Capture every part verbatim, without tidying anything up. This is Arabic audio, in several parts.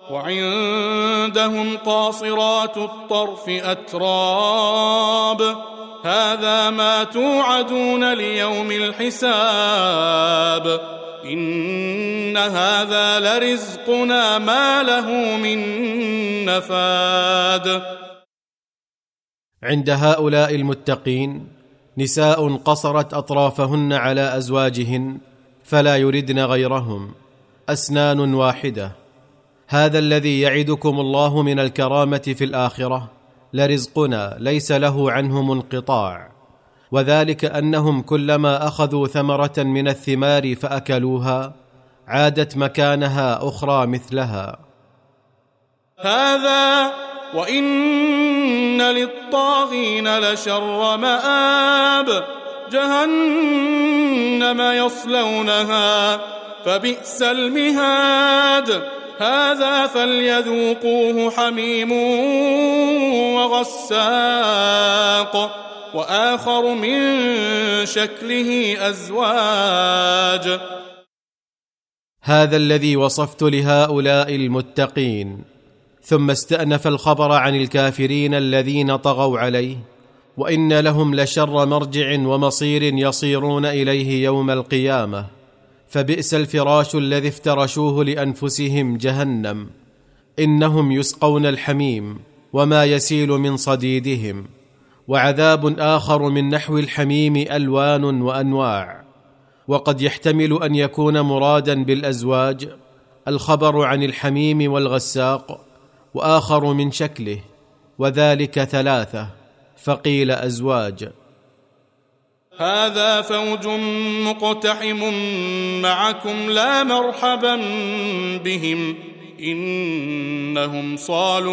وعندهم قاصرات الطرف أتراب هذا ما توعدون ليوم الحساب إن هذا لرزقنا ما له من نفاد. عند هؤلاء المتقين نساء قصرت أطرافهن على أزواجهن فلا يردن غيرهم، أسنان واحدة. هذا الذي يعدكم الله من الكرامة في الآخرة لرزقنا ليس له عنه منقطاع، وذلك أنهم كلما أخذوا ثمرة من الثمار فأكلوها عادت مكانها أخرى مثلها. هذا وإن للطاغين لشر مآب جهنم يصلونها فبئس المهاد هذا فليذوقوه حميم وغساق وآخر من شكله أزواج. هذا الذي وصفت لهؤلاء المتقين، ثم استأنف الخبر عن الكافرين الذين طغوا عليه، وإن لهم لشر مرجع ومصير يصيرون إليه يوم القيامة، فبئس الفراش الذي افترشوه لأنفسهم جهنم، إنهم يسقون الحميم وما يسيل من صديدهم، وعذاب آخر من نحو الحميم ألوان وأنواع. وقد يحتمل أن يكون مرادا بالأزواج الخبر عن الحميم والغساق، وآخر من شكله، وذلك ثلاثة فقيل أزواج. هذا فوج مقتحم معكم لا مرحبا بهم إنهم صالوا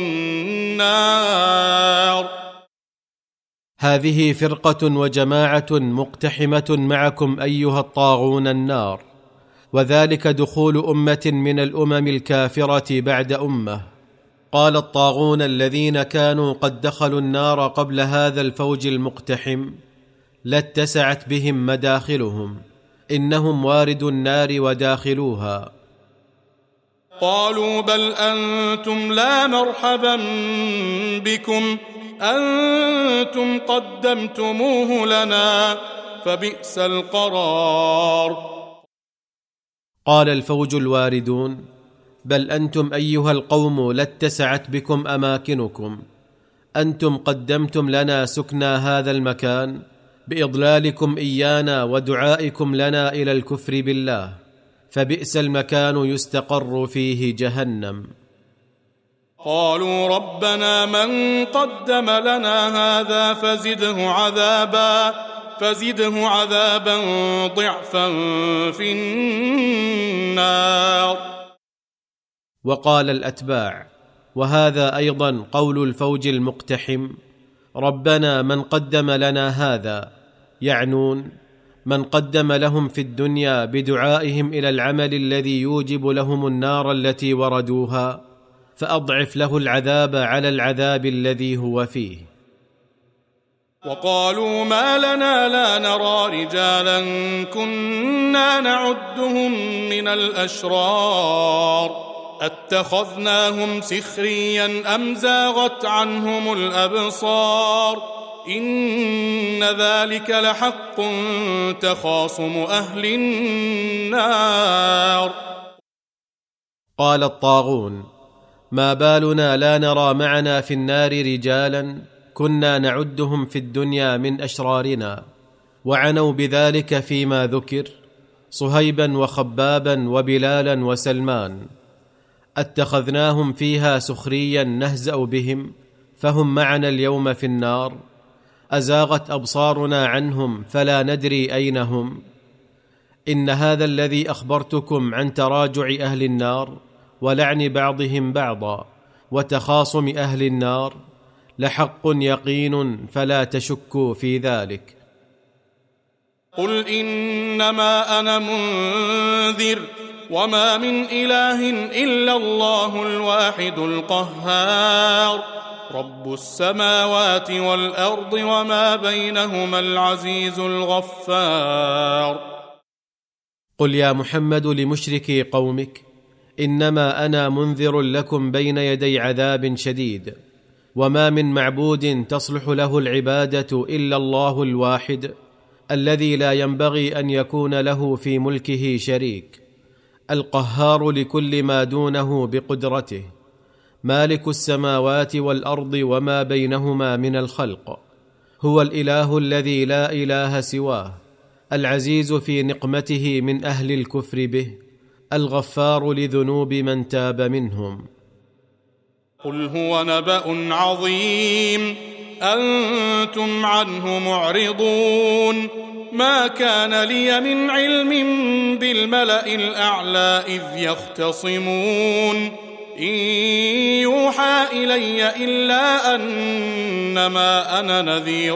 النار. هذه فرقة وجماعة مقتحمة معكم أيها الطاغون النار، وذلك دخول أمة من الأمم الكافرة بعد أمة. قال الطاغون الذين كانوا قد دخلوا النار قبل هذا الفوج المقتحم لاتسعت بهم مداخلهم، إنهم واردوا النار وداخلوها. قالوا بل أنتم لا مرحبا بكم أنتم قدمتموه لنا فبئس القرار. قال الفوج الواردون بل أنتم أيها القوم لاتسعت بكم أماكنكم، أنتم قدمتم لنا سكنى هذا المكان بإضلالكم إيانا ودعائكم لنا إلى الكفر بالله، فبئس المكان يستقر فيه جهنم. قالوا ربنا من قدم لنا هذا فزده عذابا فزده عذابا ضعفا في النار. وقال الأتباع وهذا أيضا قول الفوج المقتحم ربنا من قدم لنا هذا، يعنون من قدم لهم في الدنيا بدعائهم إلى العمل الذي يوجب لهم النار التي وردوها، فأضعف له العذاب على العذاب الذي هو فيه. وقالوا ما لنا لا نرى رجالا كنا نعدهم من الأشرار أتخذناهم سخريا أم زاغت عنهم الأبصار إن ذلك لحق تخاصم أهل النار. قال الطاغون ما بالنا لا نرى معنا في النار رجالا كنا نعدهم في الدنيا من أشرارنا، وعنوا بذلك فيما ذكر صهيبا وخبابا وبلالا وسلمان، اتخذناهم فيها سخريا نهزأ بهم فهم معنا اليوم في النار، أزاغت أبصارنا عنهم فلا ندري أين هم. إن هذا الذي أخبرتكم عن تراجع أهل النار ولعن بعضهم بعضا وتخاصم أهل النار لحق يقين فلا تشكوا في ذلك. قل إنما أنا منذر وما من إله إلا الله الواحد القهار رب السماوات والأرض وما بينهما العزيز الغفار. قل يا محمد لمشركي قومك إنما أنا منذر لكم بين يدي عذاب شديد، وما من معبود تصلح له العبادة إلا الله الواحد الذي لا ينبغي أن يكون له في ملكه شريك، القهار لكل ما دونه بقدرته، مالك السماوات والأرض وما بينهما من الخلق، هو الإله الذي لا إله سواه، العزيز في نقمته من أهل الكفر به، الغفار لذنوب من تاب منهم. قل هو نبأ عظيم أنتم عنه معرضون. ما كان لي من علم بالملأ الأعلى إذ يختصمون إن يوحى إلي إلا أنما أنا نذير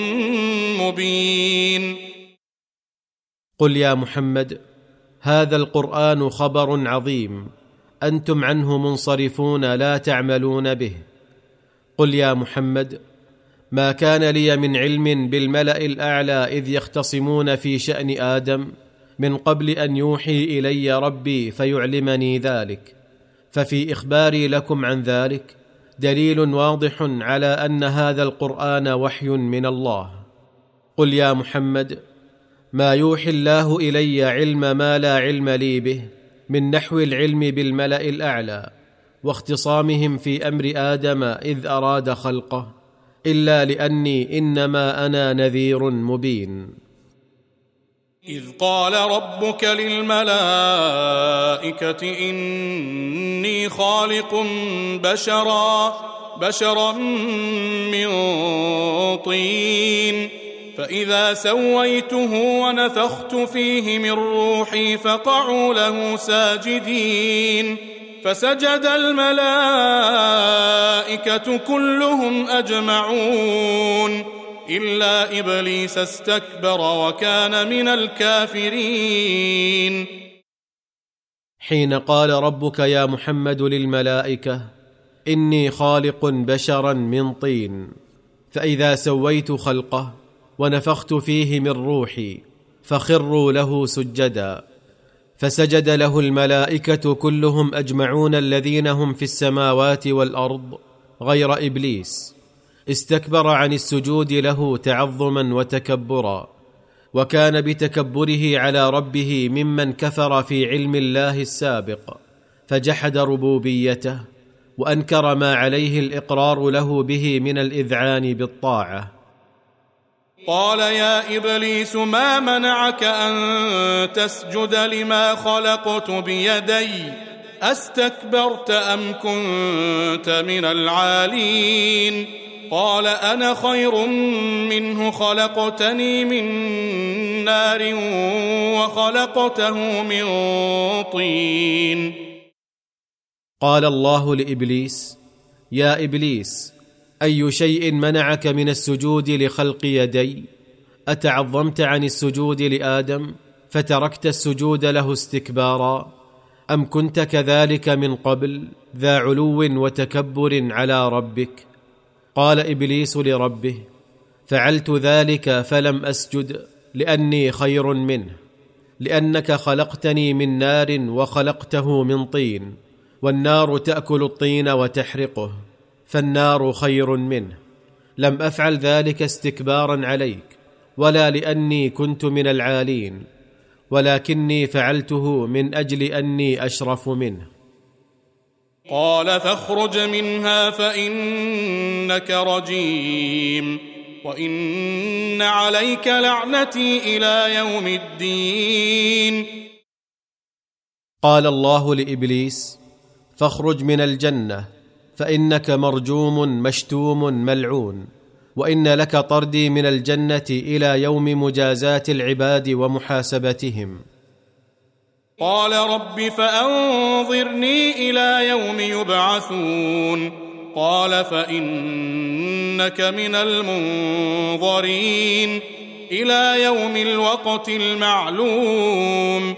مبين. قل يا محمد هذا القرآن خبر عظيم أنتم عنه منصرفون لا تعملون به. قل يا محمد ما كان لي من علم بالملأ الأعلى إذ يختصمون في شأن آدم من قبل أن يوحي إلي ربي فيعلمني ذلك، ففي إخباري لكم عن ذلك دليل واضح على أن هذا القرآن وحي من الله. قل يا محمد ما يوحي الله إلي علم ما لا علم لي به من نحو العلم بالملأ الأعلى واختصامهم في أمر آدم إذ أراد خلقه، إلا لأني إنما أنا نذير مبين. إذ قال ربك للملائكة إني خالق بشرا بشرا من طين فإذا سويته ونفخت فيه من روحي فقعوا له ساجدين فسجد الملائكة كلهم أجمعون إلا إبليس استكبر وكان من الكافرين. حين قال ربك يا محمد للملائكة إني خالق بشرا من طين فإذا سويت خلقه ونفخت فيه من روحي فخروا له سجدا، فسجد له الملائكة كلهم أجمعون الذين هم في السماوات والأرض غير إبليس، استكبر عن السجود له تعظما وتكبرا، وكان بتكبره على ربه ممن كفر في علم الله السابق فجحد ربوبيته وأنكر ما عليه الإقرار له به من الإذعان بالطاعة. قال يا إبليس ما منعك أن تسجد لما خلقت بيدي أستكبرت أم كنت من العالين؟ قال أنا خير منه خلقتني من نار وخلقته من طين. قال الله لإبليس يا إبليس أي شيء منعك من السجود لخلق يدي؟ أتعظمت عن السجود لآدم فتركت السجود له استكبارا؟ أم كنت كذلك من قبل ذا علو وتكبر على ربك؟ قال إبليس لربه فعلت ذلك فلم أسجد لأني خير منه، لأنك خلقتني من نار وخلقته من طين، والنار تأكل الطين وتحرقه، فالنار خير منه. لم أفعل ذلك استكبارا عليك ولا لأني كنت من العالين، ولكني فعلته من أجل أني أشرف منه. قال فاخرج منها فإنك رجيم وإن عليك لعنتي إلى يوم الدين. قال الله لإبليس فاخرج من الجنة فإنك مرجوم مشتوم ملعون، وإن لك طردي من الجنة إلى يوم مجازاة العباد ومحاسبتهم. قال رب فأنظرني إلى يوم يبعثون. قال فإنك من المنظرين إلى يوم الوقت المعلوم.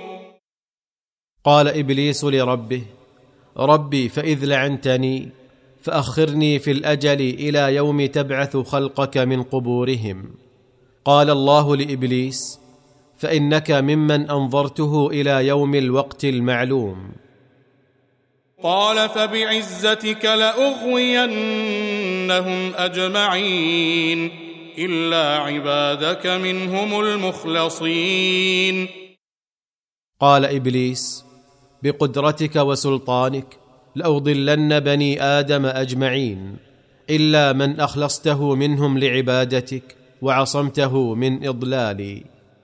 قال إبليس لربه ربي فإذ لعنتني فأخرني في الأجل إلى يوم تبعث خلقك من قبورهم. قال الله لإبليس فإنك ممن أنظرته إلى يوم الوقت المعلوم. قال فبعزتك لأغوينهم أجمعين إلا عبادك منهم المخلصين. قال إبليس بقدرتك وسلطانك لأضلن بني آدم أجمعين إلا من أخلصته منهم لعبادتك وعصمته من إضلالي.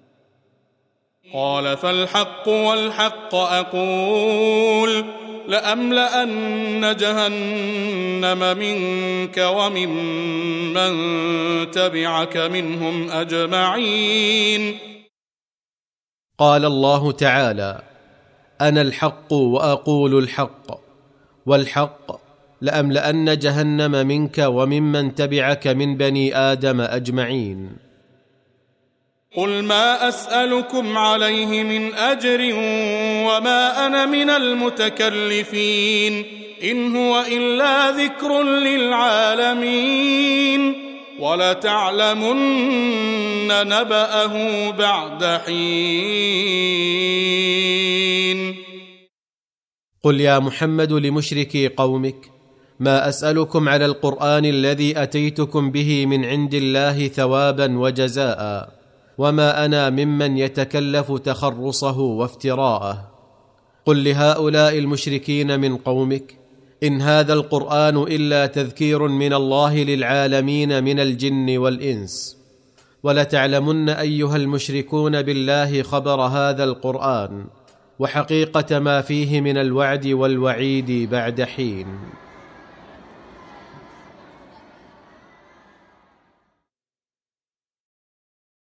قال فالحق والحق أقول لأملأن جهنم منك وممن تبعك منهم أجمعين. قال الله تعالى أنا الحق وأقول الحق، والحق لأملأن جهنم منك وممن تبعك من بني آدم أجمعين. قل ما أسألكم عليه من أجر وما أنا من المتكلفين إن هو إلا ذكر للعالمين ولتعلمن نبأه بعد حين. قل يا محمد لمشركي قومك ما أسألكم على القرآن الذي أتيتكم به من عند الله ثوابا وجزاء، وما أنا ممن يتكلف تخرصه وافتراءه. قل لهؤلاء المشركين من قومك إن هذا القرآن إلا تذكير من الله للعالمين من الجن والإنس، ولتعلمن أيها المشركون بالله خبر هذا القرآن وحقيقة ما فيه من الوعد والوعيد بعد حين.